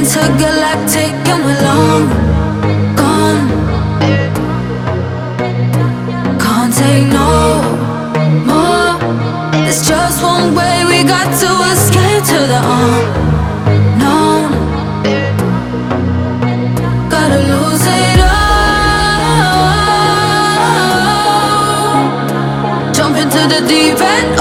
Intergalactic and we're long gone. Can't take no more. There's just one way, we got to escape to the unknown. Gotta lose it all. Jump into the deep end.